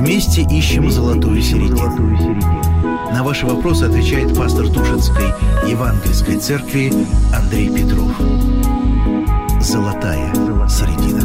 Вместе ищем золотую середину. На ваши вопросы отвечает пастор Тушинской Евангельской церкви Андрей Петров. Золотая середина.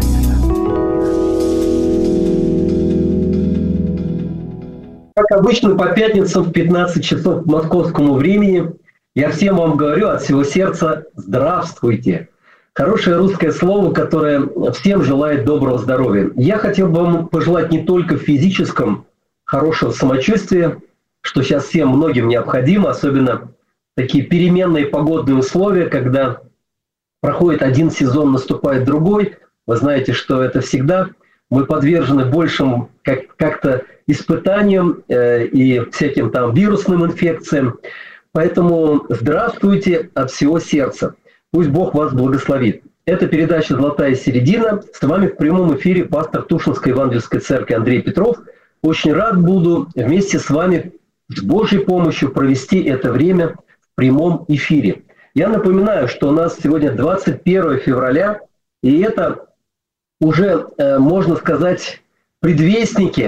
Как обычно, по пятницам в 15 часов по московскому времени я всем вам говорю от всего сердца «Здравствуйте». Хорошее русское слово, которое всем желает доброго здоровья. Я хотел бы вам пожелать не только в физическом хорошего самочувствия, что сейчас всем многим необходимо, особенно такие переменные погодные условия, когда проходит один сезон, наступает другой. Вы знаете, что это всегда мы подвержены большим как-то испытаниям и всяким там вирусным инфекциям. Поэтому здравствуйте от всего сердца. Пусть Бог вас благословит. Это передача «Золотая середина». С вами в прямом эфире пастор Тушинской Евангельской церкви Андрей Петров. Очень рад буду вместе с вами с Божьей помощью провести это время в прямом эфире. Я напоминаю, что у нас сегодня 21 февраля, и это уже, можно сказать, предвестники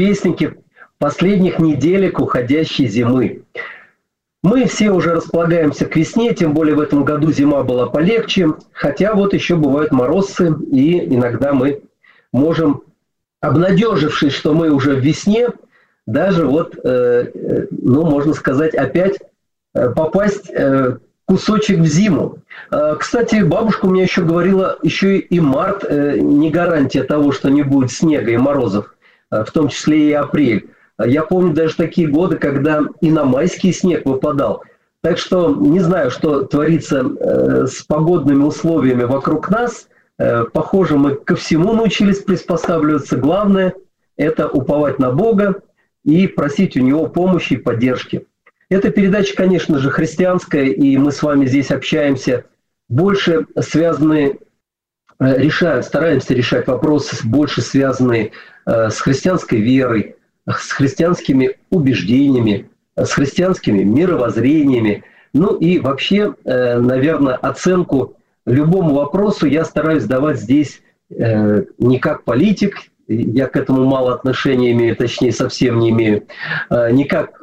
последних неделек уходящей зимы. Мы все уже располагаемся к весне, тем более в этом году зима была полегче, хотя вот еще бывают морозцы, и иногда мы можем, обнадежившись, что мы уже в весне, даже вот, можно сказать, опять попасть кусочек в зиму. Кстати, бабушка у меня еще говорила, еще и март не гарантия того, что не будет снега и морозов, в том числе и апрель. Я помню даже такие годы, когда и на майский снег выпадал. Так что не знаю, что творится с погодными условиями вокруг нас. Похоже, мы ко всему научились приспосабливаться. Главное – это уповать на Бога и просить у Него помощи и поддержки. Эта передача, конечно же, христианская, и мы с вами здесь общаемся, больше связанные, стараемся решать вопросы, больше связанные с христианской верой, с христианскими убеждениями, с христианскими мировоззрениями. Ну и вообще, наверное, оценку любому вопросу я стараюсь давать здесь не как политик, я к этому мало отношения имею, точнее совсем не имею, не как,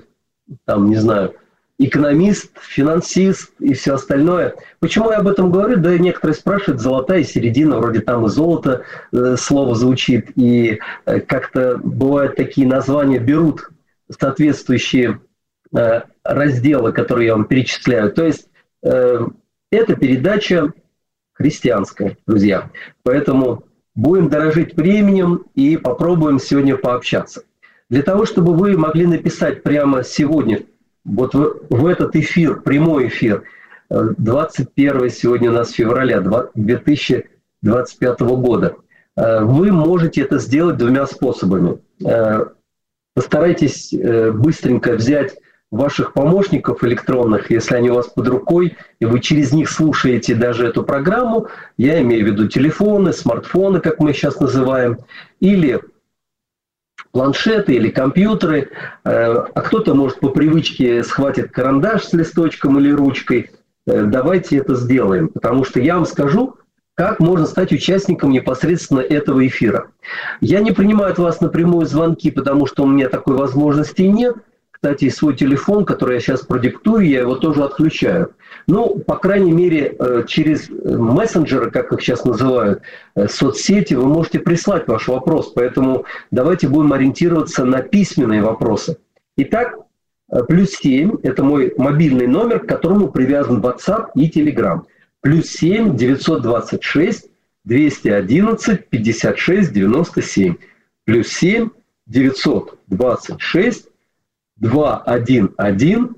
экономист, финансист и все остальное. Почему я об этом говорю? Да некоторые спрашивают, золотая середина, вроде там и золото слово звучит, и как-то бывают такие названия, берут соответствующие разделы, которые я вам перечисляю. То есть это передача христианская, друзья. Поэтому будем дорожить временем и попробуем сегодня пообщаться. Для того, чтобы вы могли написать прямо сегодня, вот в этот эфир, прямой эфир, 21 сегодня у нас февраля 2025 года, вы можете это сделать двумя способами. Постарайтесь быстренько взять ваших помощников электронных, если они у вас под рукой, и вы через них слушаете даже эту программу, я имею в виду телефоны, смартфоны, как мы сейчас называем, или планшеты или компьютеры, а кто-то, может, по привычке схватит карандаш с листочком или ручкой. Давайте это сделаем, потому что я вам скажу, как можно стать участником непосредственно этого эфира. Я не принимаю от вас напрямую звонки, потому что у меня такой возможности нет. Кстати, свой телефон, который я сейчас продиктую, я его тоже отключаю. Ну, по крайней мере, через мессенджеры, как их сейчас называют, соцсети, вы можете прислать ваш вопрос. Поэтому давайте будем ориентироваться на письменные вопросы. Итак, +7 – это мой мобильный номер, к которому привязан WhatsApp и Telegram. +7 926 211 56 97. +7 926 211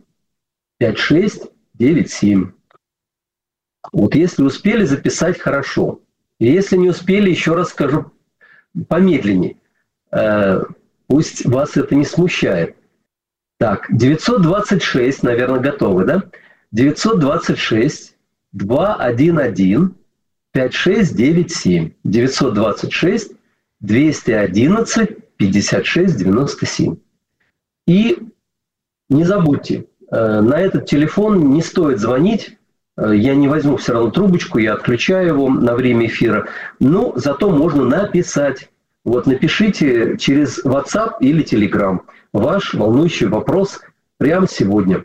5697. Вот если успели записать, хорошо. И если не успели, еще раз скажу помедленнее. Пусть вас это не смущает. Так, 926, наверное, готовы, да? 926 211 5697. 926 211 56 97. И не забудьте, на этот телефон не стоит звонить, я не возьму все равно трубочку, я отключаю его на время эфира, но зато можно написать. Вот напишите через WhatsApp или Telegram ваш волнующий вопрос прямо сегодня.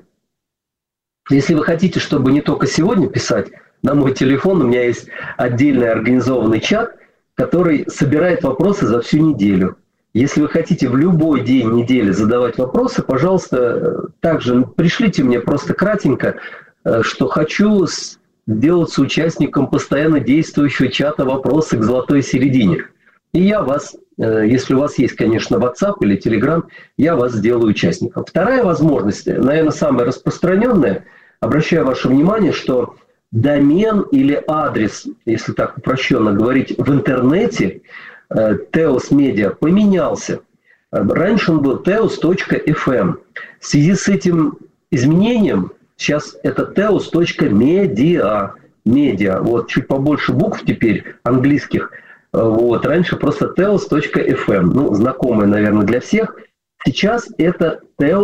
Если вы хотите, чтобы не только сегодня писать, на мой телефон у меня есть отдельный организованный чат, который собирает вопросы за всю неделю. Если вы хотите в любой день недели задавать вопросы, пожалуйста, также пришлите мне просто кратенько, что хочу сделаться участником постоянно действующего чата «Вопросы к золотой середине». И я вас, если у вас есть, конечно, WhatsApp или Telegram, я вас сделаю участником. Вторая возможность, наверное, самая распространенная, обращаю ваше внимание, что домен или адрес, если так упрощенно говорить, в интернете Teos Media поменялся. Раньше он был teos.fm. В связи с этим изменением сейчас это teos.media. Медиа. Вот чуть побольше букв теперь английских. Вот. Раньше просто teos.fm. Ну, знакомое, наверное, для всех. Сейчас это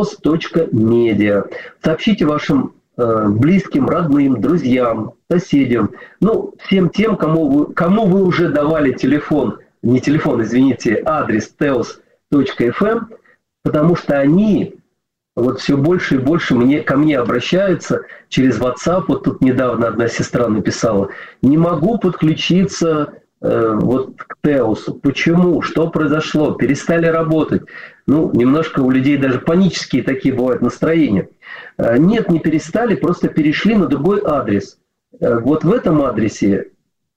teos.media. Сообщите вашим близким, родным, друзьям, соседям, ну, всем тем, кому вы уже давали телефон, не телефон, извините, адрес teos.fm, потому что они вот все больше и больше ко мне обращаются через WhatsApp. Вот тут недавно одна сестра написала: не могу подключиться вот к Теосу. Почему? Что произошло? Перестали работать. Ну, немножко у людей даже панические такие бывают настроения. Нет, не перестали, просто перешли на другой адрес. Вот в этом адресе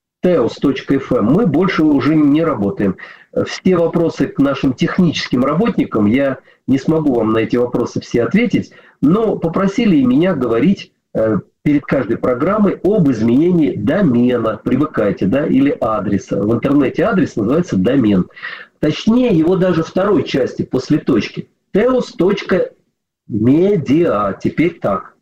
teos.fm мы больше уже не работаем. Все вопросы к нашим техническим работникам, я не смогу вам на эти вопросы все ответить, но попросили меня говорить перед каждой программой об изменении домена, привыкайте, да, или адреса. В интернете адрес называется домен. Точнее, его даже второй части после точки. teos.media. Теперь так.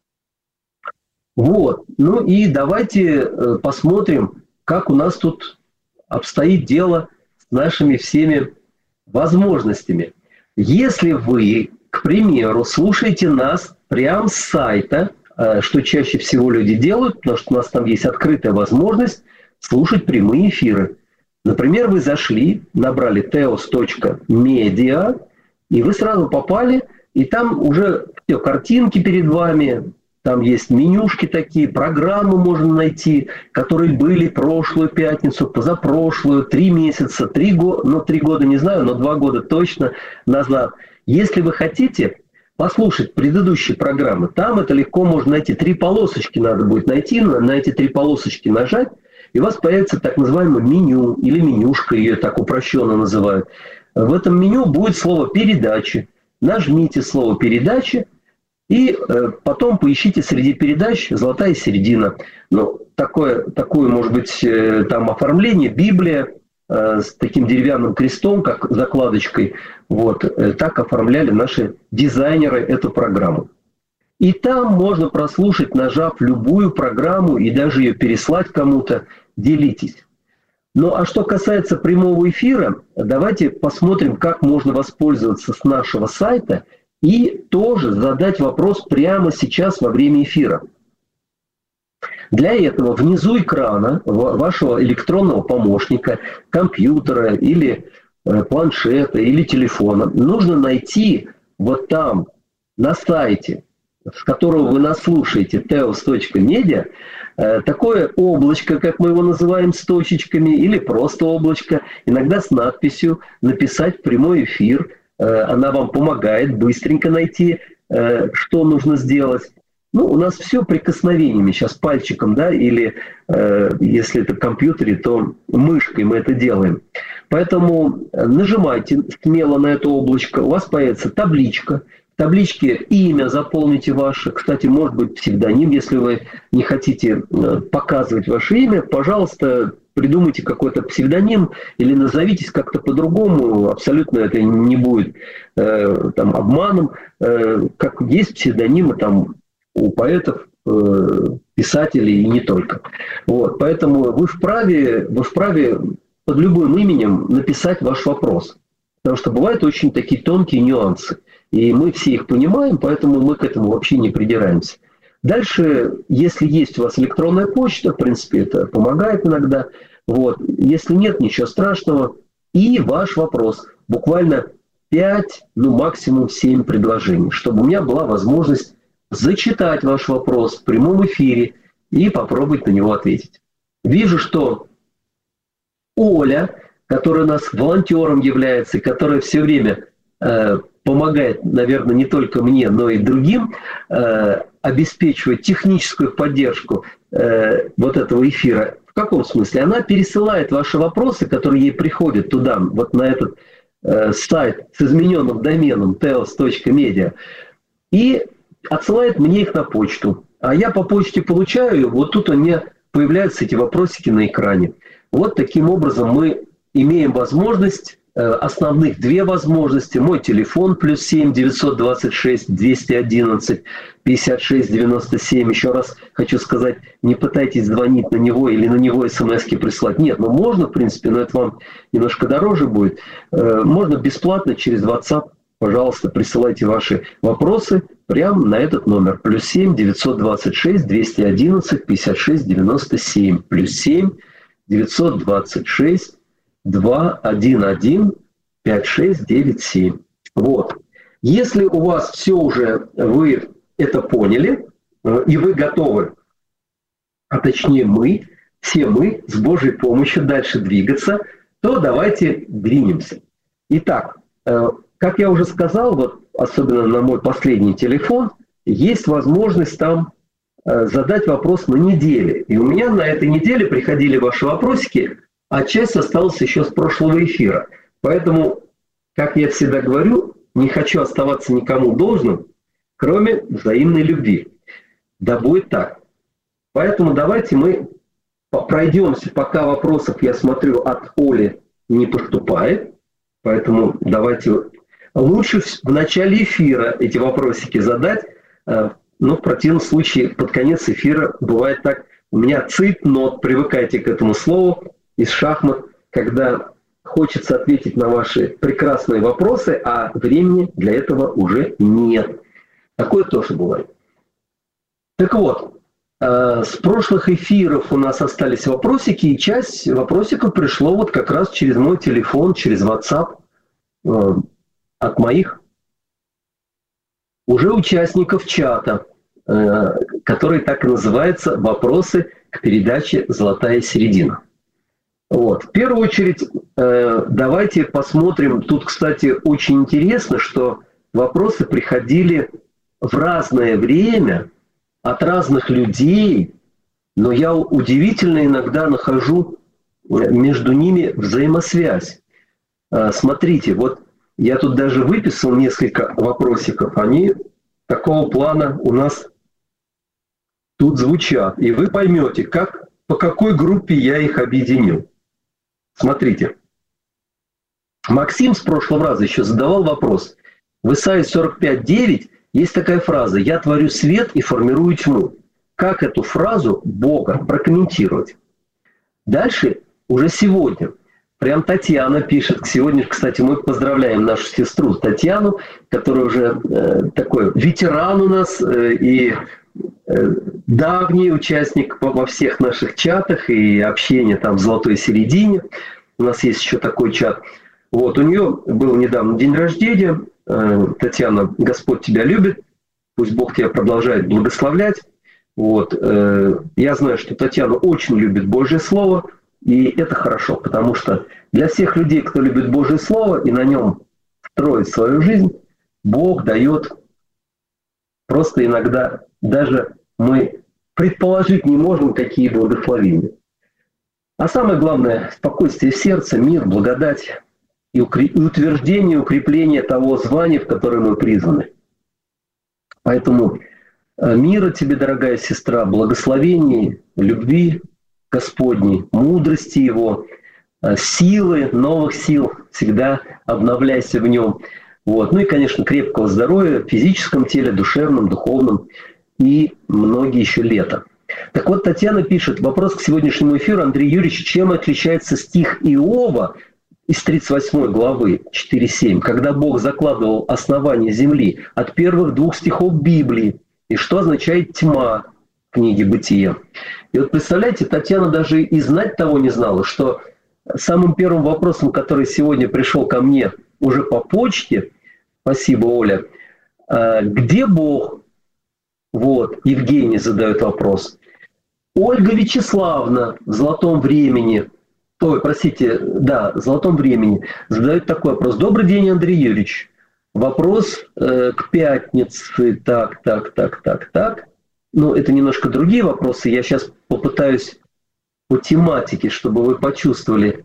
Вот. Ну и давайте посмотрим, как у нас тут обстоит дело с нашими всеми возможностями. Если вы, к примеру, слушаете нас прямо с сайта, что чаще всего люди делают, потому что у нас там есть открытая возможность слушать прямые эфиры. Например, вы зашли, набрали teos.media, и вы сразу попали, и там уже все, картинки перед вами, там есть менюшки такие, программы можно найти, которые были прошлую пятницу, позапрошлую, 3 месяца, 3 года, ну 3 года не знаю, но 2 года точно назад. Если вы хотите послушать предыдущие программы, там это легко можно найти. 3 полосочки надо будет найти, на эти 3 полосочки нажать, и у вас появится так называемое меню, или менюшка, ее так упрощенно называют. В этом меню будет слово «передачи». Нажмите слово «передачи», и потом поищите среди передач «Золотая середина». Ну, такое, может быть, там оформление, Библия с таким деревянным крестом, как закладочкой. Вот, так оформляли наши дизайнеры эту программу. И там можно прослушать, нажав любую программу и даже ее переслать кому-то. Делитесь. Ну, а что касается прямого эфира, давайте посмотрим, как можно воспользоваться с нашего сайта и тоже задать вопрос прямо сейчас во время эфира. Для этого внизу экрана вашего электронного помощника, компьютера или планшета или телефона нужно найти вот там на сайте, с которого вы нас слушаете, teos.media, такое облачко, как мы его называем, с точечками, или просто облачко, иногда с надписью «Написать прямой эфир». Она вам помогает быстренько найти, что нужно сделать. Ну, у нас все прикосновениями, сейчас пальчиком, да, или если это в компьютере, то мышкой мы это делаем. Поэтому нажимайте смело на это облачко, у вас появится табличка. В табличке имя заполните ваше, кстати, может быть псевдоним, если вы не хотите показывать ваше имя, пожалуйста, придумайте какой-то псевдоним или назовитесь как-то по-другому, абсолютно это не будет там обманом. Как есть псевдонимы там у поэтов, писателей и не только. Вот, поэтому вы вправе под любым именем написать ваш вопрос. Потому что бывают очень такие тонкие нюансы. И мы все их понимаем, поэтому мы к этому вообще не придираемся. Дальше, если есть у вас электронная почта, в принципе, это помогает иногда. Вот. Если нет, ничего страшного. и ваш вопрос. Буквально 5, максимум 7 предложений, чтобы у меня была возможность зачитать ваш вопрос в прямом эфире и попробовать на него ответить. Вижу, что Оля, которая у нас волонтером является, которая все время помогает, наверное, не только мне, но и другим, обеспечивает техническую поддержку вот этого эфира. В каком смысле? Она пересылает ваши вопросы, которые ей приходят туда, вот на этот сайт с измененным доменом teos.media, и отсылает мне их на почту. А я по почте получаю, вот тут у меня появляются эти вопросики на экране. Вот таким образом мы имеем возможность, основных 2 возможности. Мой телефон +7 926 211 56 97. Еще раз хочу сказать, не пытайтесь звонить на него или на него смс-ки прислать. Нет, можно, в принципе, но это вам немножко дороже будет. Можно бесплатно через WhatsApp, пожалуйста, присылайте ваши вопросы прямо на этот номер. +7 926 211 56 97. +7 926 211 5697. Вот. Если у вас все уже, вы это поняли, и вы готовы, а точнее все мы с Божьей помощью дальше двигаться, то давайте двинемся. Итак, как я уже сказал, вот особенно на мой последний телефон, есть возможность там задать вопрос на неделе. И у меня на этой неделе приходили ваши вопросики, а часть осталась еще с прошлого эфира. Поэтому, как я всегда говорю, не хочу оставаться никому должным, кроме взаимной любви. Да будет так. Поэтому давайте мы пройдемся, пока вопросов, я смотрю, от Оли не поступает. Поэтому давайте лучше в начале эфира эти вопросики задать. Но в противном случае под конец эфира бывает так. У меня цейтнот, привыкайте к этому слову, из шахмат, когда хочется ответить на ваши прекрасные вопросы, а времени для этого уже нет. Такое тоже бывает. Так вот, с прошлых эфиров у нас остались вопросики, и часть вопросиков пришло вот как раз через мой телефон, через WhatsApp от моих уже участников чата, который так и называется «Вопросы к передаче «Золотая середина». Вот. В первую очередь, давайте посмотрим. Тут, кстати, очень интересно, что вопросы приходили в разное время от разных людей, но я удивительно иногда нахожу между ними взаимосвязь. Смотрите, вот я тут даже выписал несколько вопросиков. Они такого плана у нас тут звучат. И вы поймете, по какой группе я их объединил. Смотрите. Максим с прошлого раза еще задавал вопрос. В Исаии 45:9 есть такая фраза: «Я творю свет и формирую тьму». Как эту фразу Бога прокомментировать? Дальше, уже сегодня, прям Татьяна пишет. Сегодня, кстати, мы поздравляем нашу сестру Татьяну, которая уже такой ветеран у нас и давний участник во всех наших чатах и общения там в «Золотой середине». У нас есть еще такой чат. Вот, у нее был недавно день рождения. Татьяна, Господь тебя любит. Пусть Бог тебя продолжает благословлять. Вот. Я знаю, что Татьяна очень любит Божье Слово. И это хорошо, потому что для всех людей, кто любит Божье Слово и на нем строит свою жизнь, Бог дает просто иногда даже мы предположить не можем, какие благословения. А самое главное, спокойствие в сердце, мир, благодать и утверждение, укрепление того звания, в которое мы призваны. Поэтому мира тебе, дорогая сестра, благословений, любви Господней, мудрости Его, силы, новых сил, всегда обновляйся в Нем. Вот. Ну и, конечно, крепкого здоровья в физическом теле, душевном, духовном и многие еще лета. Так вот, Татьяна пишет, вопрос к сегодняшнему эфиру. Андрей Юрьевич, чем отличается стих Иова из 38 главы 4.7, когда Бог закладывал основание земли, от первых 2 стихов Библии? И что означает тьма в книге «Бытия»? И вот представляете, Татьяна даже и знать того не знала, что самым первым вопросом, который сегодня пришел ко мне уже по почте, спасибо, Оля, где Бог? Вот, Евгений задает вопрос. Ольга Вячеславовна в «Золотом времени», «Золотом времени» задает такой вопрос. Добрый день, Андрей Юрьевич. Вопрос к пятнице. Так. Ну, это немножко другие вопросы. Я сейчас попытаюсь по тематике, чтобы вы почувствовали,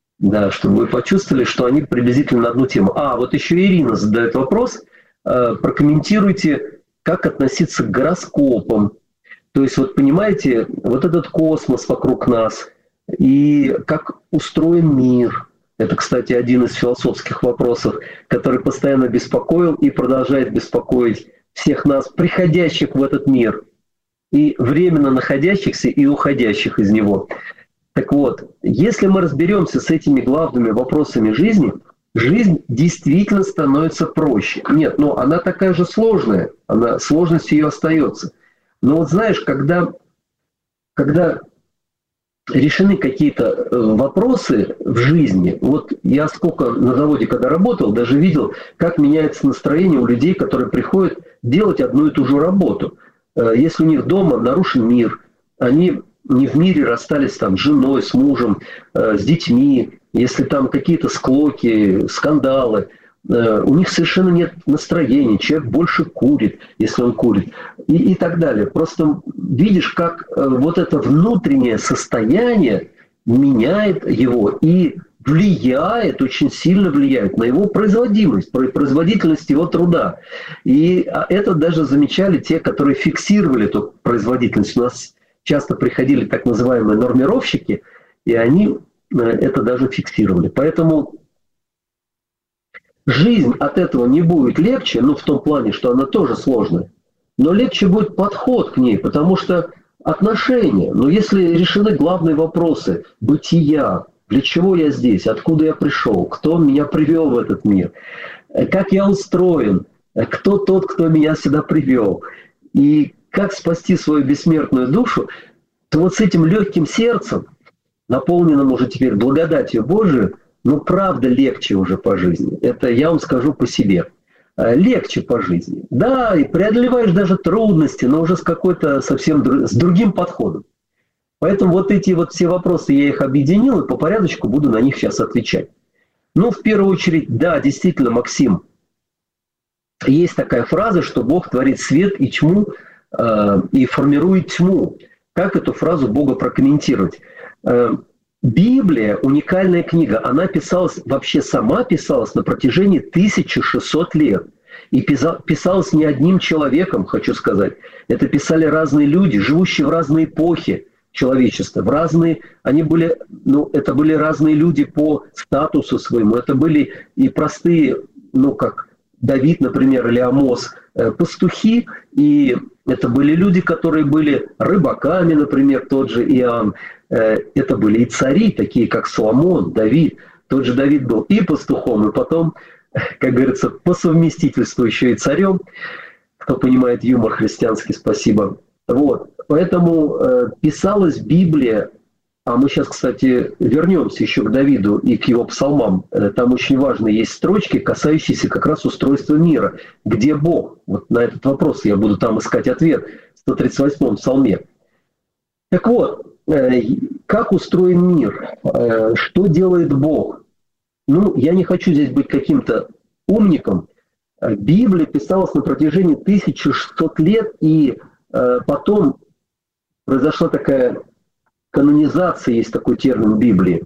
что они приблизительно на одну тему. Вот еще Ирина задает вопрос. Прокомментируйте, как относиться к гороскопам. То есть, вот понимаете, вот этот космос вокруг нас и как устроен мир. Это, кстати, один из философских вопросов, который постоянно беспокоил и продолжает беспокоить всех нас, приходящих в этот мир, и временно находящихся и уходящих из него. Так вот, если мы разберемся с этими главными вопросами жизни, жизнь действительно становится проще. Нет, она такая же сложная, сложность ее остается. Но вот знаешь, когда решены какие-то вопросы в жизни, вот я сколько на заводе, когда работал, даже видел, как меняется настроение у людей, которые приходят делать одну и ту же работу. Если у них дома нарушен мир, они не в мире расстались там с женой, с мужем, с детьми, если там какие-то склоки, скандалы, у них совершенно нет настроения, человек больше курит, если он курит, и так далее. Просто видишь, как вот это внутреннее состояние меняет его и влияет, очень сильно влияет на его производительность его труда. И это даже замечали те, которые фиксировали эту производительность. У нас часто приходили так называемые нормировщики, и они это даже фиксировали. Поэтому жизнь от этого не будет легче, в том плане, что она тоже сложная, но легче будет подход к ней, потому что отношения, если решены главные вопросы бытия, для чего я здесь, откуда я пришел, кто меня привел в этот мир, как я устроен, кто тот, кто меня сюда привел, и как спасти свою бессмертную душу, то вот с этим легким сердцем, наполненным уже теперь благодатью Божией, правда легче уже по жизни. Это я вам скажу по себе. Легче по жизни. Да, и преодолеваешь даже трудности, но уже с какой-то совсем с другим подходом. Поэтому вот эти вот все вопросы я их объединил и по порядочку буду на них сейчас отвечать. В первую очередь, да, действительно, Максим, есть такая фраза, что Бог творит свет и тьму и формирует тьму. Как эту фразу Бога прокомментировать? Библия – уникальная книга. Она сама писалась на протяжении 1600 лет. И писалась не одним человеком, хочу сказать. Это писали разные люди, живущие в разные эпохи человечества. Это были разные люди по статусу своему. Это были и простые, как Давид, например, или Амос, пастухи, и это были люди, которые были рыбаками, например, тот же Иоанн. Это были и цари, такие как Соломон, Давид. Тот же Давид был и пастухом, и потом, как говорится, по совместительству еще и царем. Кто понимает юмор христианский, спасибо. Вот. Поэтому писалась Библия, а мы сейчас, кстати, вернемся еще к Давиду и к его псалмам. Там очень важные есть строчки, касающиеся как раз устройства мира. Где Бог? Вот на этот вопрос я буду там искать ответ в 138-м псалме. Так вот, как устроен мир? Что делает Бог? Я не хочу здесь быть каким-то умником. Библия писалась на протяжении 1600 лет, и потом произошла такая канонизация, есть такой термин в Библии.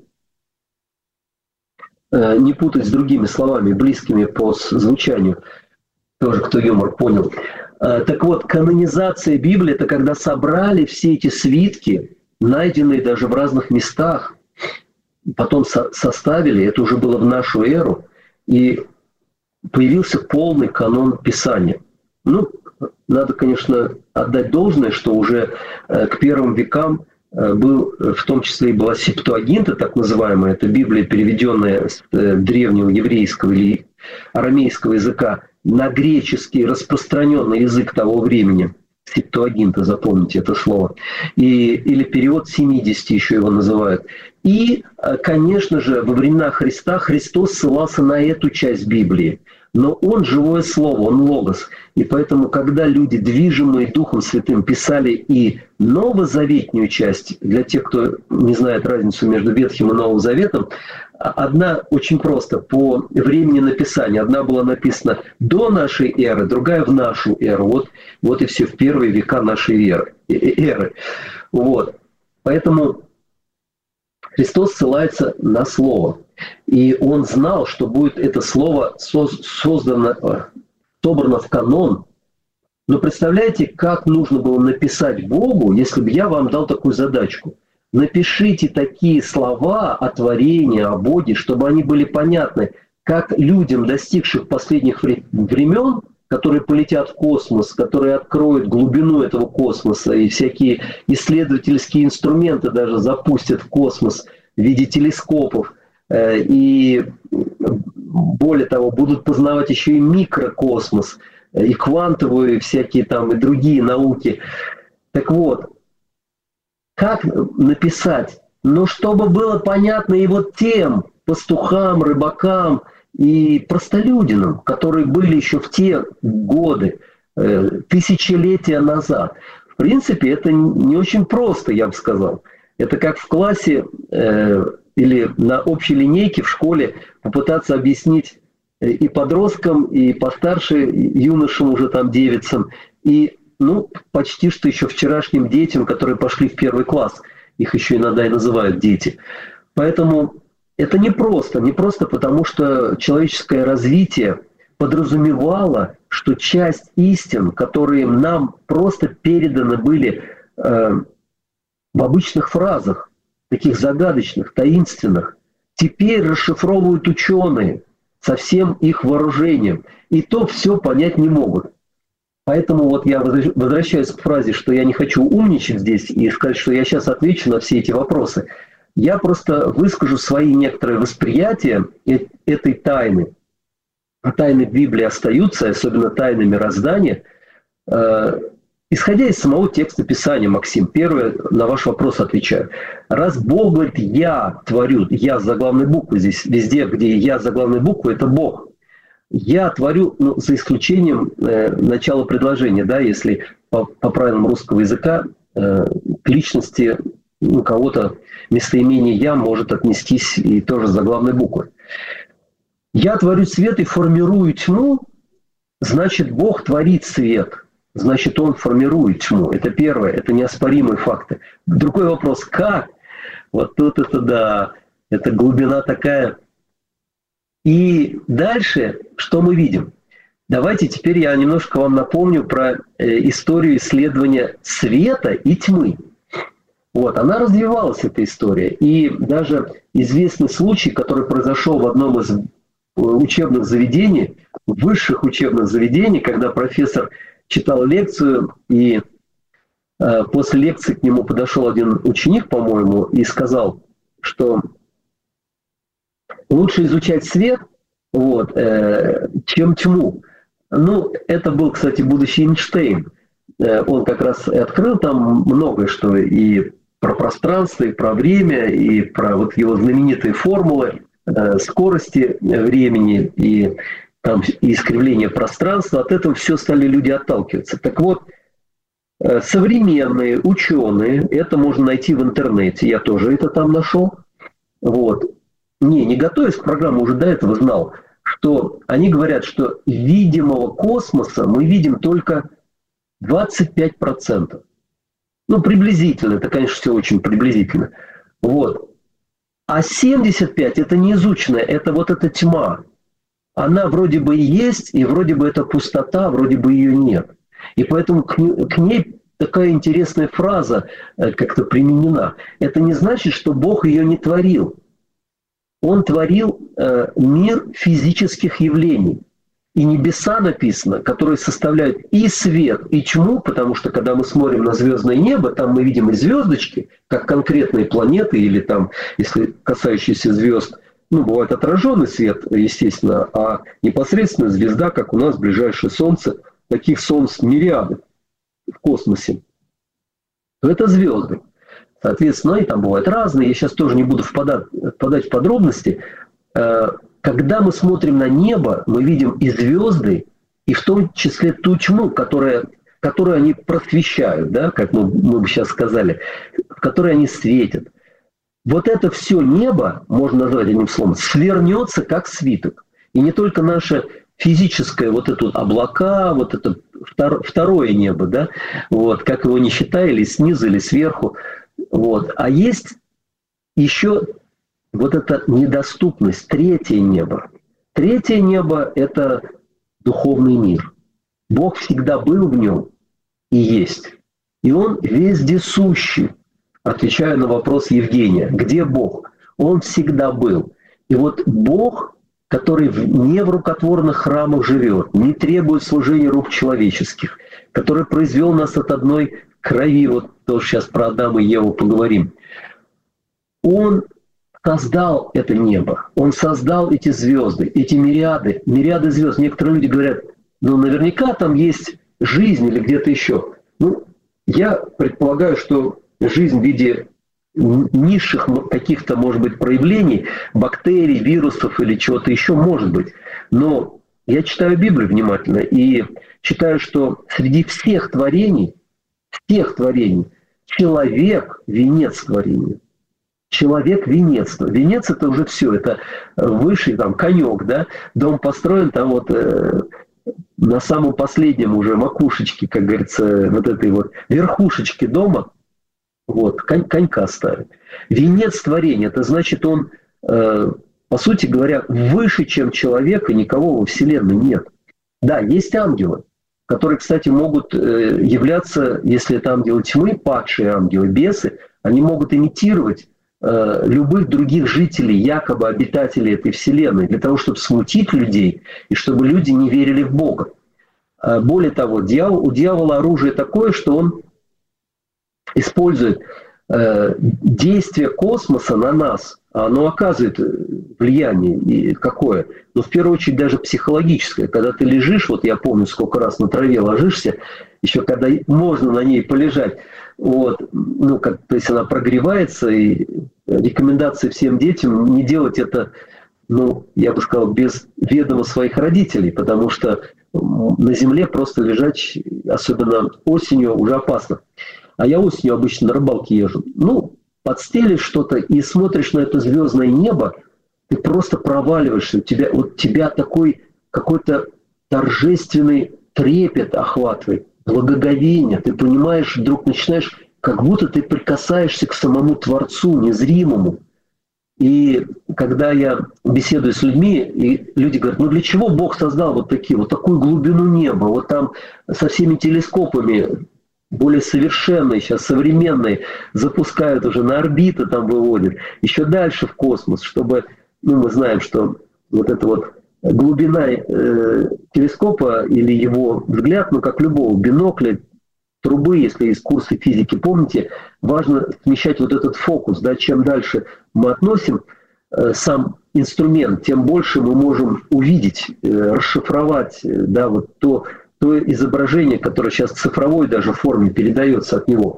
Не путать с другими словами, близкими по звучанию. Тоже кто юмор понял. Так вот, канонизация Библии – это когда собрали все эти свитки, найденные даже в разных местах, потом составили, это уже было в нашу эру, и появился полный канон Писания. Надо, конечно, отдать должное, что уже к первым векам в том числе и была Септуагинта, так называемая, это Библия, переведенная с древнего еврейского или арамейского языка на греческий распространенный язык того времени. Септуагинта, запомните это слово. Или перевод 70 еще его называют. И, конечно же, во времена Христа Христос ссылался на эту часть Библии. Но Он живое слово, Он логос. И поэтому, когда люди, движимые Духом Святым, писали и новозаветную часть, для тех, кто не знает разницу между Ветхим и Новым Заветом, одна очень просто, по времени написания. Одна была написана до нашей эры, другая в нашу эру. Вот и все, в первые века нашей эры. Вот. Поэтому Христос ссылается на Слово. И Он знал, что будет это Слово собрано в канон. Но представляете, как нужно было написать Богу, если бы я вам дал такую задачку? Напишите такие слова о творении, о Боге, чтобы они были понятны, как людям, достигших последних времен, которые полетят в космос, которые откроют глубину этого космоса, и всякие исследовательские инструменты даже запустят в космос в виде телескопов, и более того, будут познавать еще и микрокосмос, и квантовые всякие там, и другие науки. Так вот, как написать? Но чтобы было понятно и вот тем пастухам, рыбакам и простолюдинам, которые были еще в те годы, тысячелетия назад. В принципе, это не очень просто, я бы сказал. Это как в классе или на общей линейке в школе попытаться объяснить и подросткам, и постарше, и юношам, уже там девицам, и почти что еще вчерашним детям, которые пошли в первый класс. Их еще иногда и называют дети. Поэтому это непросто. Непросто, потому что человеческое развитие подразумевало, что часть истин, которые нам просто переданы были в обычных фразах, таких загадочных, таинственных, теперь расшифровывают ученые со всем их вооружением. И то все понять не могут. Поэтому вот я возвращаюсь к фразе, что я не хочу умничать здесь и сказать, что я сейчас отвечу на все эти вопросы. Я просто выскажу свои некоторые восприятия этой тайны. А тайны Библии остаются, особенно тайны мироздания, исходя из самого текста Писания, Максим. Первое, на ваш вопрос отвечаю. Раз Бог говорит «я творю», «я» с заглавной буквы, здесь везде, где «я» с заглавной буквы, это Бог. Я творю, за исключением начала предложения, да, если по правилам русского языка к личности кого-то местоимение «я» может отнестись и тоже с заглавной буквы. Я творю свет и формирую тьму, значит, Бог творит свет, значит, Он формирует тьму. Это первое, это неоспоримые факты. Другой вопрос, как? Вот тут это да, это глубина такая. И дальше, что мы видим? Давайте теперь я немножко вам напомню про историю исследования света и тьмы. Вот, она развивалась, эта история. И даже известный случай, который произошел в одном из учебных заведений, высших учебных заведений, когда профессор читал лекцию, и после лекции к нему подошел один ученик, по-моему, и сказал, что лучше изучать свет, чем тьму. Это был, кстати, будущий Эйнштейн. Он как раз и открыл там многое, что и про пространство, и про время, и про вот его знаменитые формулы скорости времени и там искривления пространства. От этого все стали люди отталкиваться. Так вот, современные ученые, это можно найти в интернете, я тоже это там нашел, не готовясь к программе, уже до этого знал, что они говорят, что видимого космоса мы видим только 25%. Приблизительно, это, конечно, все очень приблизительно. А 75% это неизученное, это вот эта тьма. Она вроде бы и есть, и вроде бы это пустота, вроде бы ее нет. И поэтому к ней такая интересная фраза как-то применена. Это не значит, что Бог ее не творил. Он творил мир физических явлений. И небеса написано, которые составляют и свет, и тьму, потому что когда мы смотрим на звездное небо, там мы видим и звездочки, как конкретные планеты, или там, если касающиеся звезд, бывает отраженный свет, естественно, а непосредственно звезда, как у нас ближайшее Солнце, таких солнц мириады. в космосе, то это звезды. Соответственно, и там бывают разные, я сейчас тоже не буду впадать в подробности. Когда мы смотрим на небо, мы видим и звезды, и в том числе ту тьму, которую они просвещают, да, как мы бы сейчас сказали, в которой они светят. Вот это все небо, можно назвать одним словом, свернется как свиток. И не только наше физическое, вот это вот облака, вот это второе небо, да, вот, как его не считай, или снизу, или сверху, вот. А есть еще вот эта недоступность, третье небо. Третье небо – это духовный мир. Бог всегда был в нем и есть. И Он вездесущий. Отвечаю на вопрос Евгения. Где Бог? Он всегда был. И вот Бог, который не в рукотворных храмах живет, не требует служения рук человеческих, который произвел нас от одной крови, вот тоже сейчас про Адама и Еву поговорим, Он создал это небо, Он создал эти звезды, эти мириады звезд. Некоторые люди говорят, ну наверняка там есть жизнь или где-то еще. Ну, я предполагаю, что жизнь в виде низших каких-то, может быть, проявлений, бактерий, вирусов или чего-то еще может быть. Но я читаю Библию внимательно и читаю, что среди всех творений, человек – венец творения. Человек – венец. Венец – это уже все, это высший, там, конек, да, дом построен, там вот на самом последнем уже макушечке, как говорится, вот этой вот верхушечке дома, вот, конька ставит. Венец творения – это значит, он, по сути говоря, выше, чем человек, и никого во Вселенной нет. Да, есть ангелы, которые, кстати, могут являться, если это ангелы тьмы, падшие ангелы, бесы, они могут имитировать любых других жителей, якобы обитателей этой Вселенной, для того, чтобы смутить людей и чтобы люди не верили в Бога. Более того, у дьявола оружие такое, что он использует действие космоса на нас, оно оказывает влияние и какое? Но в первую очередь даже психологическое. Когда ты лежишь, вот я помню, сколько раз на траве ложишься, еще когда можно на ней полежать, вот, ну, то есть она прогревается, и рекомендации всем детям не делать это, ну, я бы сказал, без ведома своих родителей, потому что на земле просто лежать, особенно осенью, уже опасно. А я осенью обычно на рыбалке езжу. Ну, подстелишь что-то и смотришь на это звездное небо, ты просто проваливаешься, тебя такой какой-то торжественный трепет охватывает, благоговение, ты понимаешь, вдруг начинаешь, как будто ты прикасаешься к самому Творцу, незримому. И когда я беседую с людьми, и люди говорят, ну для чего Бог создал вот такую глубину неба, вот там со всеми телескопами, более совершенные, сейчас современные, запускают уже на орбиты, там выводят, еще дальше в космос, чтобы, ну мы знаем, что вот эта вот глубина телескопа или его взгляд, ну как любого бинокля, трубы, если из курса физики помните, важно смещать вот этот фокус, да, чем дальше мы относим сам инструмент, тем больше мы можем увидеть, расшифровать, да, вот то изображение, которое сейчас в цифровой даже форме передается от него.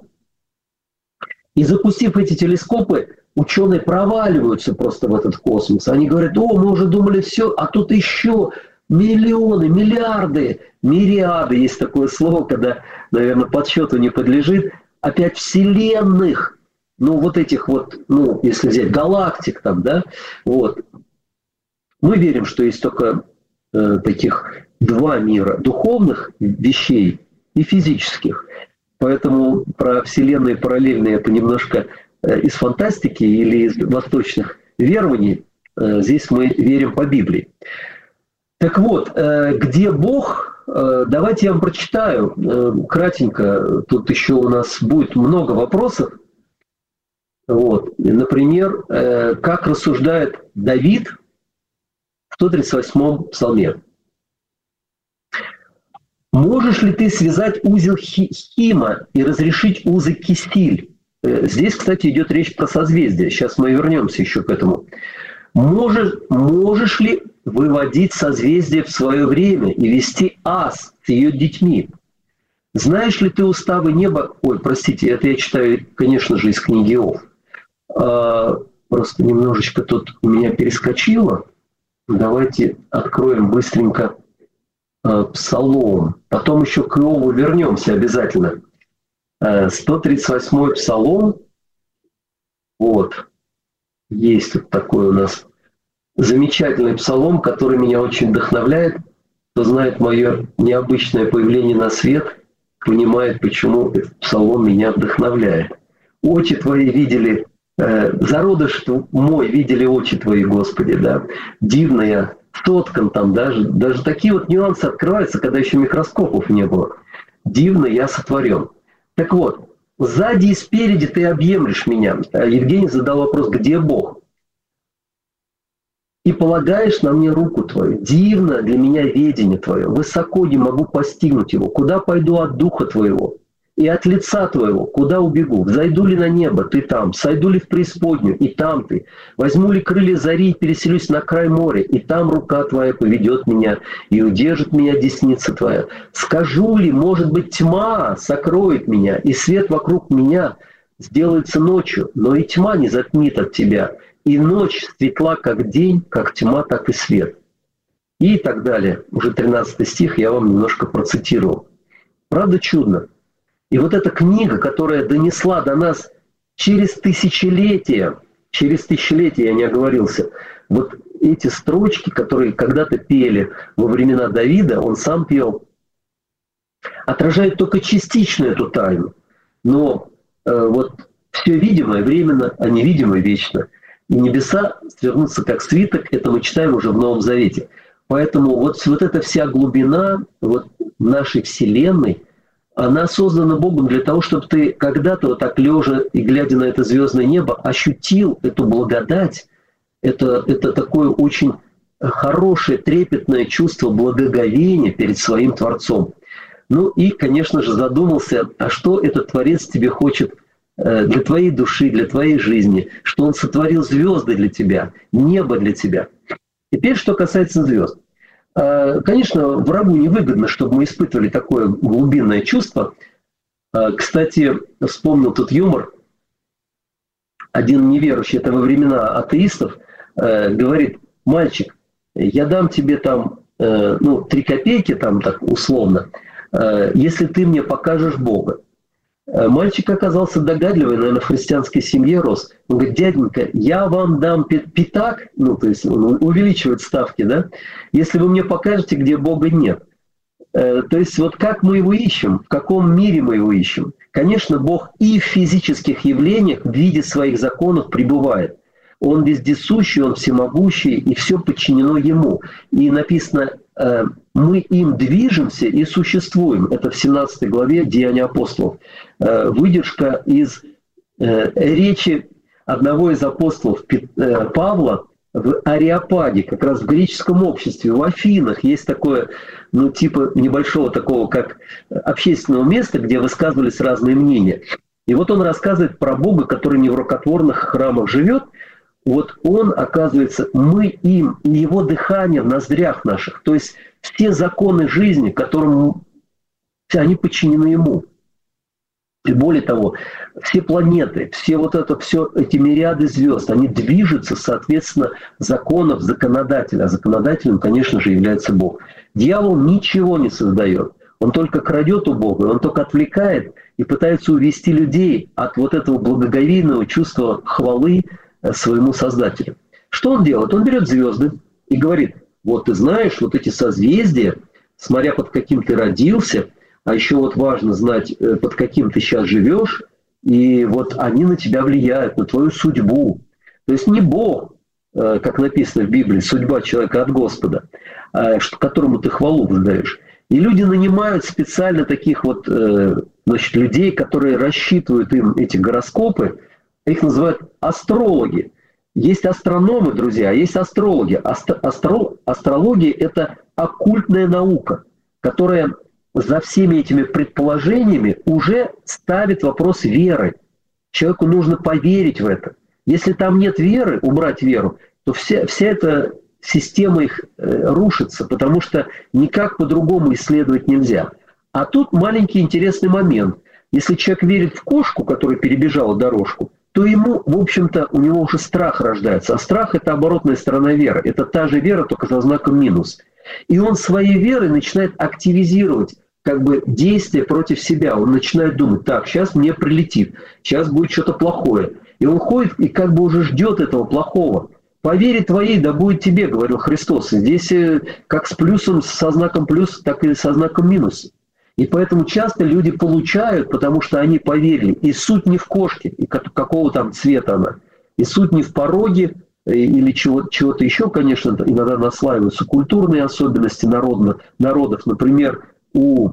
И запустив эти телескопы, ученые проваливаются просто в этот космос. Они говорят, о, мы уже думали все, а тут еще миллионы, миллиарды, мириады, есть такое слово, когда, наверное, подсчету не подлежит, опять вселенных, ну вот этих вот, ну если взять галактик там, да, вот. Мы верим, что есть только таких два мира, духовных вещей и физических. Поэтому про вселенные параллельные это немножко из фантастики или из восточных верований. Здесь мы верим по Библии. Так вот, где Бог? Давайте я вам прочитаю кратенько. Тут еще у нас будет много вопросов. Вот. Например, как рассуждает Давид в 138-м псалме. «Можешь ли ты связать узел Хима и разрешить узы Кистиль?» Здесь, кстати, идет речь про созвездие. Сейчас мы вернемся еще к этому. «Можешь ли выводить созвездие в свое время и вести ас с ее детьми?» Знаешь ли ты уставы неба? Ой, простите, это я читаю, конечно же, из книги Иов. Просто немножечко тут у меня перескочило. Давайте откроем быстренько Псалом. Потом еще к Иову вернемся обязательно. 138-й Псалом. Вот. Есть тут такой у нас замечательный псалом, который меня очень вдохновляет. Кто знает мое необычное появление на свет, понимает, почему этот псалом меня вдохновляет. Очи твои видели, зародыш мой видели очи твои, Господи, да. Дивно я соткан там, даже такие вот нюансы открываются, когда еще микроскопов не было. Дивно я сотворен. Так вот, сзади и спереди ты объемлешь меня. Евгений задал вопрос, где Бог? И полагаешь на мне руку твою. Дивно для меня ведение твое. Высоко не могу постигнуть его. Куда пойду от духа твоего? И от лица твоего, куда убегу? Взойду ли на небо, ты там? Сойду ли в преисподнюю, и там ты? Возьму ли крылья зари и переселюсь на край моря, и там рука твоя поведет меня, и удержит меня десница твоя? Скажу ли, может быть, тьма сокроет меня, и свет вокруг меня сделается ночью, но и тьма не затмит от тебя, и ночь светла, как день, как тьма, так и свет. И так далее. Уже 13 стих я вам немножко процитировал. Правда, чудно. И вот эта книга, которая донесла до нас через тысячелетия, я не оговорился, вот эти строчки, которые когда-то пели во времена Давида, он сам пел, отражают только частично эту тайну. Но вот все видимое временно, а невидимое вечно. И небеса свернутся как свиток, это мы читаем уже в Новом Завете. Поэтому вот эта вся глубина вот нашей Вселенной, она создана Богом для того, чтобы ты когда-то вот так лежа и глядя на это звездное небо ощутил эту благодать. Это такое очень хорошее, трепетное чувство благоговения перед своим Творцом. Ну и, конечно же, задумался, а что этот Творец тебе хочет для твоей души, для твоей жизни, что Он сотворил звезды для тебя, небо для тебя. Теперь, что касается звезд. Конечно, врагу невыгодно, чтобы мы испытывали такое глубинное чувство. Кстати, вспомнил тут юмор. Один неверующий, это во времена атеистов, говорит: мальчик, я дам тебе там 3 копейки, там так условно, если ты мне покажешь Бога. Мальчик оказался догадливый, наверное, в христианской семье рос. Он говорит: дяденька, я вам дам пятак, то есть он увеличивает ставки, да, если вы мне покажете, где Бога нет. То есть вот как мы его ищем, в каком мире мы его ищем. Конечно, Бог и в физических явлениях в виде своих законов пребывает. Он вездесущий, Он всемогущий, и все подчинено Ему. И написано, мы им движемся и существуем. Это в 17 главе Деяния апостолов. Выдержка из речи одного из апостолов Павла в Ареопаге, как раз в греческом обществе, в Афинах есть такое, типа небольшого такого, как общественного места, где высказывались разные мнения. И вот он рассказывает про Бога, который не в рукотворных храмах живет. Вот Он, оказывается, мы им, и Его дыхание в ноздрях наших. То есть все законы жизни, которым они подчинены Ему. И более того, все планеты, все эти мириады звезд, они движутся, соответственно, законов законодателя. А законодателем, конечно же, является Бог. Дьявол ничего не создает. Он только крадет у Бога, он только отвлекает и пытается увести людей от вот этого благоговейного чувства хвалы своему Создателю. Что он делает? Он берет звезды и говорит: вот ты знаешь, вот эти созвездия, смотря под каким ты родился, а еще вот важно знать, под каким ты сейчас живешь, и вот они на тебя влияют, на твою судьбу. То есть не Бог, как написано в Библии, судьба человека от Господа, которому ты хвалу воздаешь. И люди нанимают специально таких вот людей, которые рассчитывают им эти гороскопы. Их называют астрологи. Есть астрономы, друзья, есть астрологи. Астрология – это оккультная наука, которая за всеми этими предположениями уже ставит вопрос веры. Человеку нужно поверить в это. Если там нет веры, убрать веру, то вся эта система их рушится, потому что никак по-другому исследовать нельзя. А тут маленький интересный момент. Если человек верит в кошку, которая перебежала дорожку, то ему, в общем-то, у него уже страх рождается. А страх – это оборотная сторона веры. Это та же вера, только со знаком минус. И он своей верой начинает активизировать как бы действия против себя. Он начинает думать: так, сейчас мне прилетит, сейчас будет что-то плохое. И он ходит и как бы уже ждет этого плохого. По вере твоей да будет тебе, говорил Христос. И здесь как с плюсом, со знаком плюс, так и со знаком минус. И поэтому часто люди получают, потому что они поверили. И суть не в кошке, и какого там цвета она. И суть не в пороге или чего-то еще, конечно, иногда наслаиваются культурные особенности народов. Например, у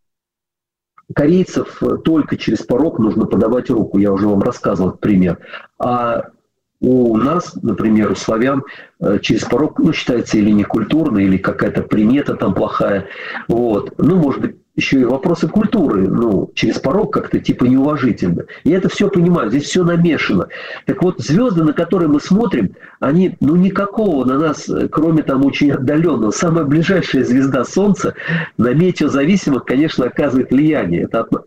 корейцев только через порог нужно подавать руку. Я уже вам рассказывал этот пример. А у нас, например, у славян через порог, считается или некультурно, или какая-то примета там плохая. Вот. Может быть, еще и вопросы культуры, через порог как-то типа неуважительно. Я это все понимаю, здесь все намешано. Так вот, звезды, на которые мы смотрим, они, никакого на нас, кроме там очень отдаленного, самая ближайшая звезда Солнца на метеозависимых, конечно, оказывает влияние.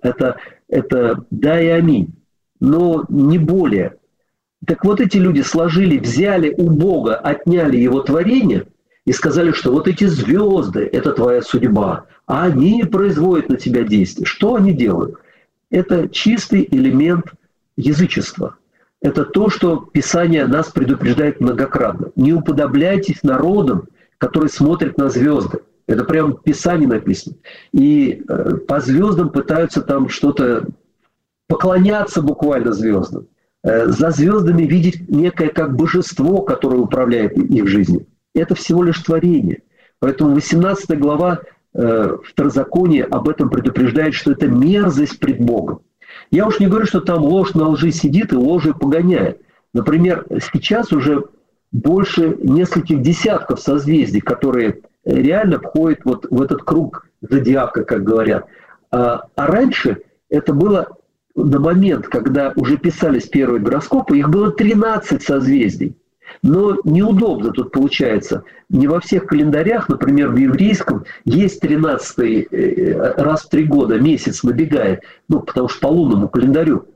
Это да и аминь, но не более. Так вот, эти люди сложили, взяли у Бога, отняли его творение и сказали, что вот эти звезды – это твоя судьба, а они производят на тебя действие. Что они делают? Это чистый элемент язычества. Это то, что Писание нас предупреждает многократно. Не уподобляйтесь народам, которые смотрят на звезды. Это прямо в Писании написано. И по звездам пытаются там что-то поклоняться буквально звездам. За звездами видеть некое как божество, которое управляет их жизнью. Это всего лишь творение. Поэтому 18 глава Второзакония об этом предупреждает, что это мерзость пред Богом. Я уж не говорю, что там ложь на лжи сидит и ложью погоняет. Например, сейчас уже больше нескольких десятков созвездий, которые реально входят вот в этот круг зодиака, как говорят. А раньше это было на момент, когда уже писались первые гороскопы, их было 13 созвездий. Но неудобно тут получается. Не во всех календарях, например, в еврейском, есть 13-й раз в 3 года месяц набегает, потому что по лунному календарю,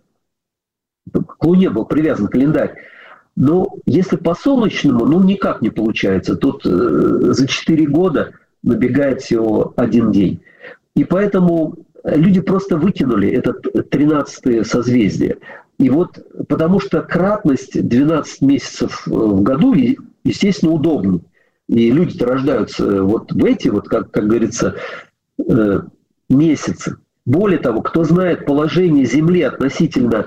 к Луне был привязан календарь. Но если по солнечному, никак не получается. Тут за 4 года набегает всего 1 день. И поэтому люди просто вытянули это 13-е созвездие. И вот потому что кратность 12 месяцев в году, естественно, удобнее. И люди-то рождаются вот в эти, как говорится, месяцы. Более того, кто знает положение Земли относительно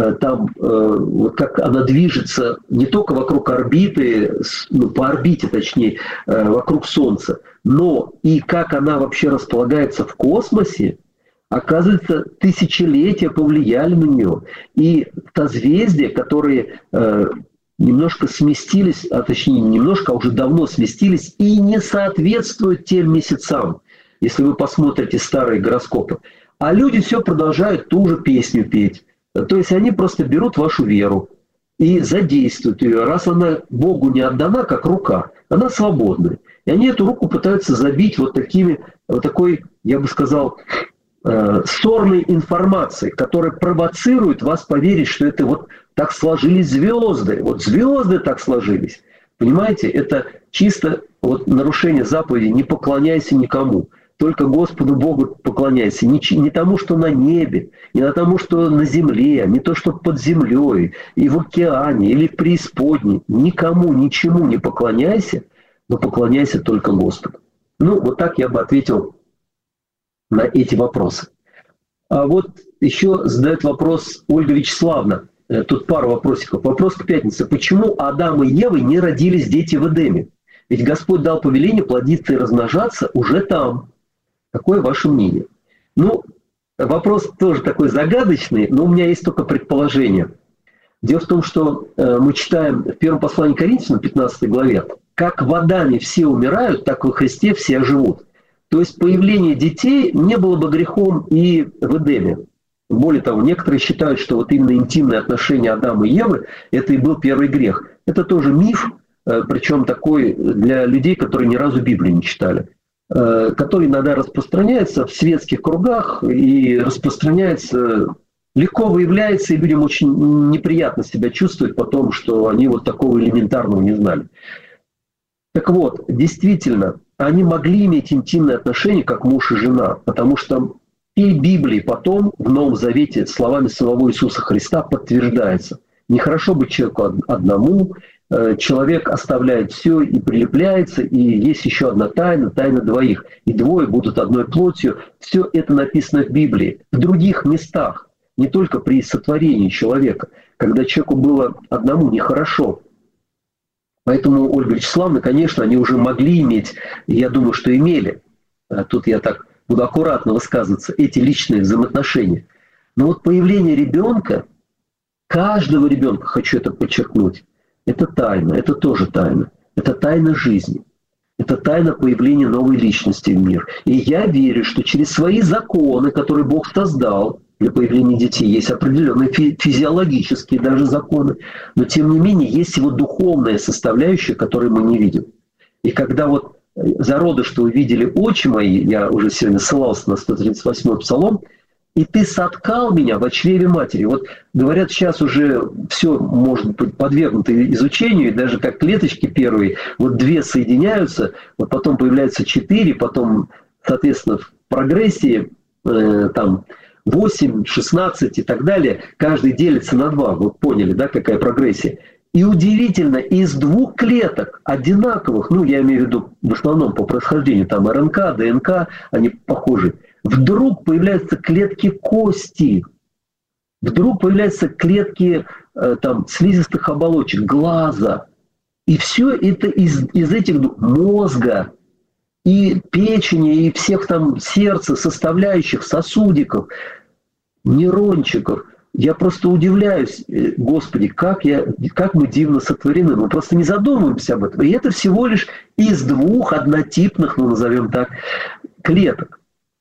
как она движется не только вокруг орбиты, по орбите точнее, вокруг Солнца, но и как она вообще располагается в космосе, оказывается, тысячелетия повлияли на нее. И созвездия, которые немножко сместились, а точнее не немножко, а уже давно сместились и не соответствуют тем месяцам, если вы посмотрите старые гороскопы. А люди все продолжают ту же песню петь. То есть они просто берут вашу веру и задействуют ее. Раз она Богу не отдана, как рука, она свободная. И они эту руку пытаются забить вот такой, я бы сказал, ссорной информацией, которая провоцирует вас поверить, что это вот так сложились звезды. Вот звезды так сложились. Понимаете, это чисто нарушение заповеди «не поклоняйся никому». Только Господу Богу поклоняйся. Не тому, что на небе, не тому, что на земле, не то, что под землей, и в океане, или в преисподней. Никому, ничему не поклоняйся, но поклоняйся только Господу. Вот так я бы ответил на эти вопросы. А вот еще задает вопрос Ольга Вячеславовна. Тут пару вопросиков. Вопрос к пятнице. Почему Адам и Ева не родились дети в Эдеме? Ведь Господь дал повеление плодиться и размножаться уже там. Какое ваше мнение? Вопрос тоже такой загадочный, но у меня есть только предположение. Дело в том, что мы читаем в первом послании к Коринфянам, 15 главе, как в Адаме все умирают, так во Христе все оживут. То есть появление детей не было бы грехом и в Эдеме. Более того, некоторые считают, что именно интимные отношения Адама и Евы – это и был первый грех. Это тоже миф, причем такой для людей, которые ни разу Библию не читали. который иногда распространяется в светских кругах и распространяется, легко выявляется, и людям очень неприятно себя чувствовать потом, что они вот такого элементарного не знали. Так вот, действительно, они могли иметь интимные отношения, как муж и жена, потому что и в Библии потом, в Новом Завете, словами самого Иисуса Христа подтверждается. Нехорошо быть человеку одному, человек оставляет все и прилепляется, и есть еще одна тайна, тайна двоих, и двое будут одной плотью. Все это написано в Библии, в других местах, не только при сотворении человека, когда человеку было одному нехорошо. Поэтому Ольга Вячеславовна, конечно, они уже могли иметь, и я думаю, что имели, тут я так буду аккуратно высказываться, эти личные взаимоотношения. Но вот появление ребенка, каждого ребенка, хочу это подчеркнуть, это тайна, это тоже тайна. Это тайна жизни. Это тайна появления новой личности в мир. И я верю, что через свои законы, которые Бог создал для появления детей, есть определенные физиологические даже законы, но тем не менее есть его духовная составляющая, которую мы не видим. И когда вот зародыш, что вы видели очи мои, я уже сегодня ссылался на 138-й псалом, и ты соткал меня в чреве матери. Вот говорят, сейчас уже все может быть подвергнуто изучению, и даже как клеточки первые, вот 2 соединяются, вот потом появляются 4, потом, соответственно, в прогрессии там 8, 16 и так далее, каждый делится на 2. Вот поняли, да, какая прогрессия. И удивительно, из 2 клеток одинаковых, ну, я имею в виду в основном по происхождению, там РНК, ДНК, они похожи, вдруг появляются клетки кости, вдруг появляются клетки там, слизистых оболочек, глаза. И все это из этих мозга, и печени, и всех там сердца, составляющих, сосудиков, нейрончиков. Я просто удивляюсь, Господи, как мы дивно сотворены. Мы просто не задумываемся об этом. И это всего лишь из 2 однотипных, ну назовем так, клеток.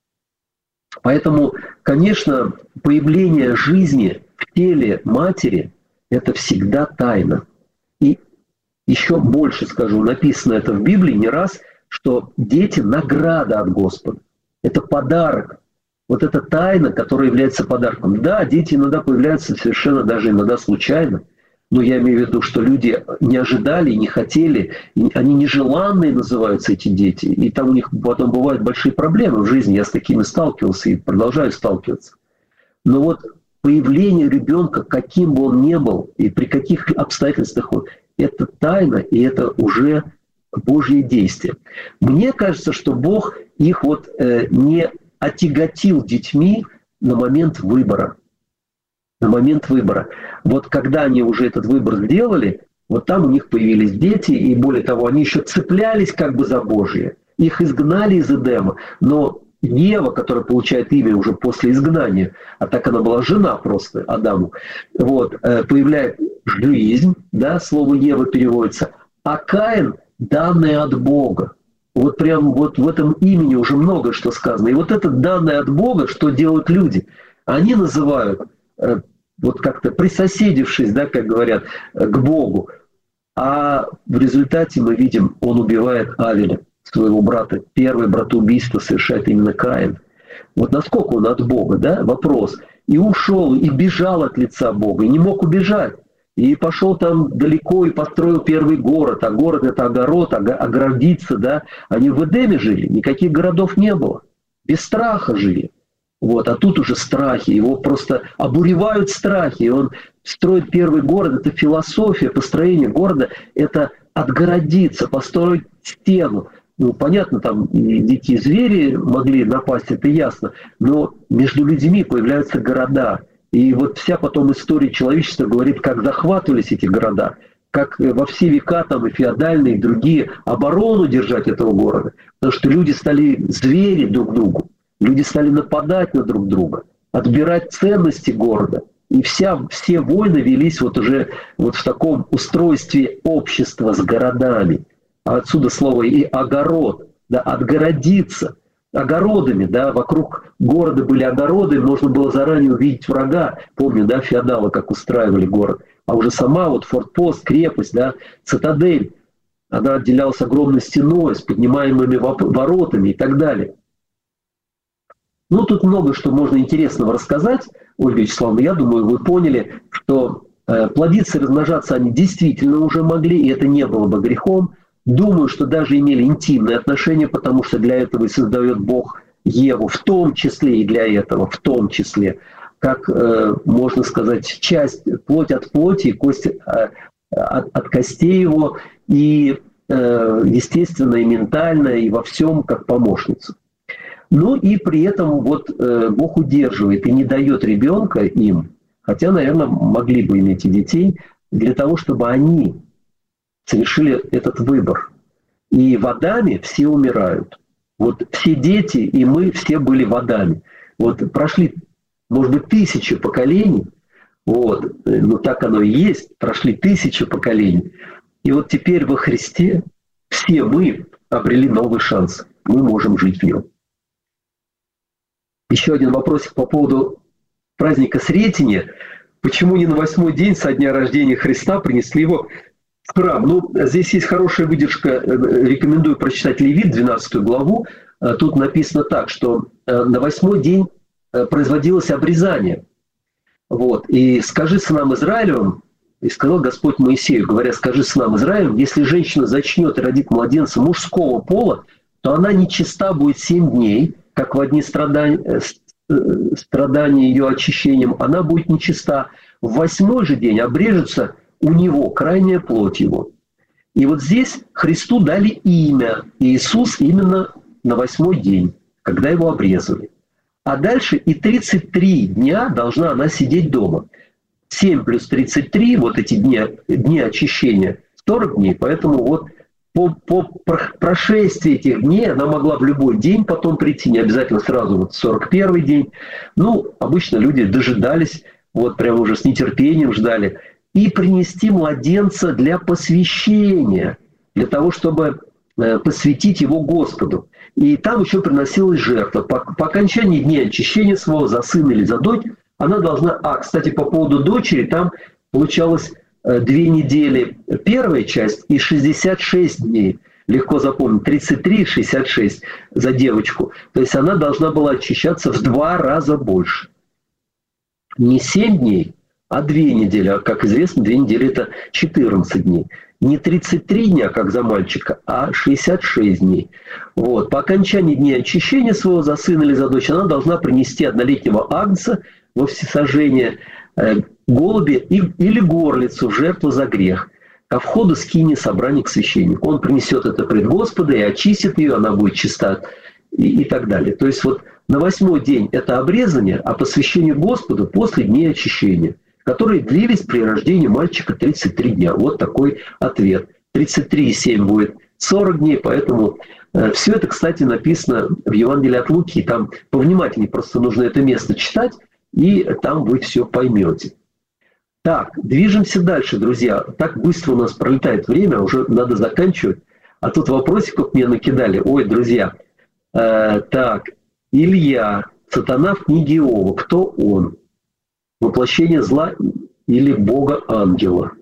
Поэтому, конечно, появление жизни в теле матери – это всегда тайна. И еще больше скажу, написано это в Библии не раз, что дети – награда от Господа. Это подарок. Вот эта тайна, которая является подарком. Да, дети иногда появляются совершенно даже иногда случайно. Но я имею в виду, что люди не ожидали, не хотели, они нежеланные называются, эти дети. И там у них потом бывают большие проблемы в жизни. Я с такими сталкивался и продолжаю сталкиваться. Но вот появление ребенка, каким бы он ни был, и при каких обстоятельствах он, это тайна, и это уже Божье действие. Мне кажется, что Бог их вот не отяготил детьми на момент выбора. На момент выбора. Вот когда они уже этот выбор сделали, вот там у них появились дети, и более того, они еще цеплялись как бы за Божие. Их изгнали из Эдема, но Ева, которая получает имя уже после изгнания, а так она была жена просто Адаму, вот, появляет жизнь, да, слово Ева переводится, а Каин – данное от Бога. Вот прям вот в этом имени уже много что сказано. И вот это данное от Бога, что делают люди, они называют, вот как-то присоседившись, да, как говорят, к Богу. А в результате мы видим, он убивает Авеля, своего брата. Первое братоубийство совершает именно Каин. Вот насколько он от Бога, да, вопрос. И ушел, и бежал от лица Бога, и не мог убежать. И пошел там далеко и построил первый город. А город – это огород, оградиться, да. Они в Эдеме жили, никаких городов не было. Без страха жили. Вот, а тут уже страхи, его просто обуревают страхи, и он строит первый город, это философия построения города, это отгородиться, построить стену. Ну, понятно, там и дикие звери могли напасть, это ясно, но между людьми появляются города. И вот вся потом история человечества говорит, как захватывались эти города, как во все века там и феодальные, и другие оборону держать этого города, потому что люди стали звери друг другу. Люди стали нападать на друг друга, отбирать ценности города. И все войны велись вот уже вот в таком устройстве общества с городами. А отсюда слово и огород, да, отгородиться. Огородами, да, вокруг города были огороды, можно было заранее увидеть врага. Помню, да, феодалы как устраивали город. А уже сама вот фортпост, крепость, да, цитадель. она отделялась огромной стеной с поднимаемыми воротами и так далее. Ну, тут много что можно интересного рассказать, Ольга Вячеславовна. Я думаю, вы поняли, что плодиться и размножаться они действительно уже могли, и это не было бы грехом. Думаю, что даже имели интимные отношения, потому что для этого и создает Бог Еву, в том числе и для этого, в том числе, как, можно сказать, часть, плоть от плоти, кость от костей его, и, естественно, и ментально, и во всем, как помощницу. Ну и при этом вот Бог удерживает и не дает ребенка им, хотя, наверное, могли бы иметь и детей, для того, чтобы они совершили этот выбор. И в Адаме все умирают. Вот все дети и мы все были в Адаме. Вот прошли, может быть, 1000 поколений, вот, ну так оно и есть, прошли 1000 поколений. И вот теперь во Христе все мы обрели новый шанс. Мы можем жить в нем. Еще один вопросик по поводу праздника Сретения. Почему не на 8-й день со дня рождения Христа принесли его в храм? Ну, здесь есть хорошая выдержка, рекомендую прочитать Левит, 12 главу. Тут написано так, что на 8-й день производилось обрезание. Вот. И скажи сынам Израилевым, и сказал Господь Моисею, говоря, скажи сынам Израилевым, если женщина зачнет и родит младенца мужского пола, то она нечиста будет 7 дней, как в одни страдания ее очищением, она будет нечиста. В 8-й же день обрежется у него крайняя плоть его. И вот здесь Христу дали имя Иисус именно на 8-й день, когда его обрезали. А дальше и 33 дня должна она сидеть дома. 7 плюс 33, вот эти дни очищения, 40 дней, поэтому вот по прошествии этих дней она могла в любой день потом прийти, не обязательно сразу, вот 41-й день. Ну, обычно люди дожидались, вот прямо уже с нетерпением ждали. И принести младенца для посвящения, для того, чтобы посвятить его Господу. И там еще приносилась жертва. По окончании дня очищения своего за сына или за дочь, она должна... кстати, по поводу дочери, там получалось 2 недели первая часть и 66 дней. Легко запомнить, 33 и 66 за девочку. То есть она должна была очищаться в 2 раза больше. Не 7 дней, а 2 недели. А, как известно, 2 недели – это 14 дней. Не 33 дня, как за мальчика, а 66 дней. Вот. По окончании дня очищения своего за сына или за дочь она должна принести 1-летнего агнца во всесожжение, голубя или горлицу в жертву за грех. Ко входу скини собрания к священнику. Он принесет это пред Господа и очистит ее, она будет чиста и так далее. То есть вот на 8-й день это обрезание, а посвящение Господу после дней очищения, которые длились при рождении мальчика 33 дня. Вот такой ответ. 33,7 будет 40 дней, поэтому все это, кстати, написано в Евангелии от Луки. Там повнимательнее, просто нужно это место читать, и там вы все поймете. Так, движемся дальше, друзья. Так быстро у нас пролетает время, уже надо заканчивать. А тут вопросиков мне накидали. Ой, друзья. Так, Илья, сатана в книге Иова. Кто он? Воплощение зла или Бога-ангела?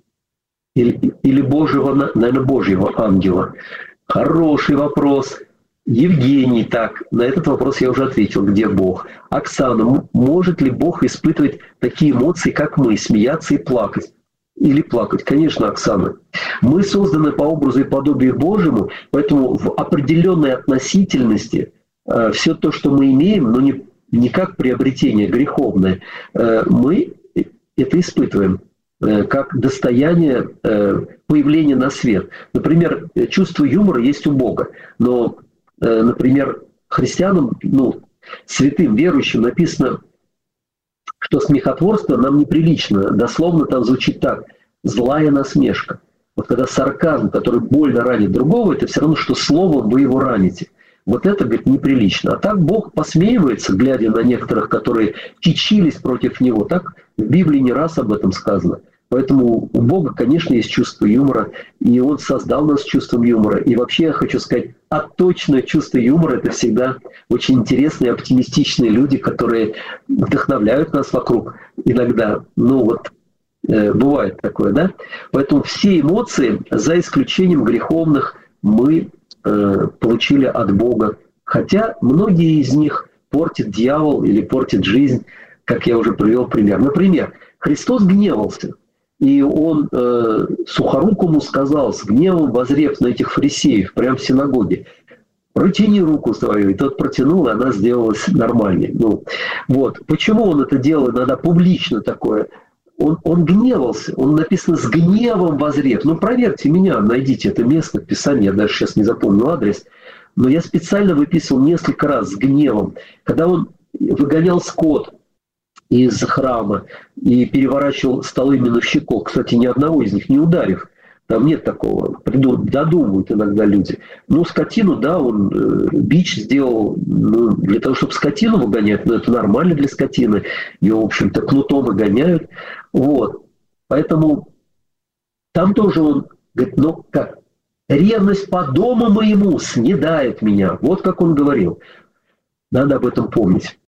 Или Божьего, наверное, Божьего ангела? Хороший вопрос. Евгений, так, на этот вопрос я уже ответил, где Бог. Оксана, может ли Бог испытывать такие эмоции, как мы, смеяться и плакать? Или плакать? Конечно, Оксана. Мы созданы по образу и подобию Божьему, поэтому в определенной относительности все то, что мы имеем, но не как приобретение греховное, мы это испытываем как достояние появления на свет. Например, чувство юмора есть у Бога, но, например, христианам, святым, верующим написано, что смехотворство нам неприлично. Дословно там звучит так: злая насмешка. Вот когда сарказм, который больно ранит другого, это все равно, что словом вы его раните. Вот это, говорит, неприлично. А так Бог посмеивается, глядя на некоторых, которые кичились против Него. Так в Библии не раз об этом сказано. Поэтому у Бога, конечно, есть чувство юмора, и Он создал нас с чувством юмора. И вообще я хочу сказать, отточное чувство юмора – это всегда очень интересные, оптимистичные люди, которые вдохновляют нас вокруг иногда. Бывает такое, да? Поэтому все эмоции, за исключением греховных, мы получили от Бога. Хотя многие из них портит дьявол или портит жизнь, как я уже привел пример. Например, Христос гневался, и он Сухорукому сказал, с гневом воззрев на этих фарисеев, прямо в синагоге: протяни руку свою. И тот протянул, и она сделалась нормальной. Ну, вот. Почему он это делал иногда публично такое? Он гневался, он написано с гневом воззрев. Ну, проверьте меня, найдите это место в Писании, я даже сейчас не запомнил адрес, но я специально выписывал несколько раз с гневом. Когда он выгонял скот из храма и переворачивал столы миновщиков, кстати, ни одного из них не ударив, там нет такого, додумывают иногда люди. Ну, скотину, да, он бич сделал, ну, для того, чтобы скотину выгонять, но это нормально для скотины, ее, в общем-то, кнутом выгоняют. Вот. Поэтому там тоже он говорит, ну как, ревность по дому моему снедает меня. Вот как он говорил. Надо об этом помнить.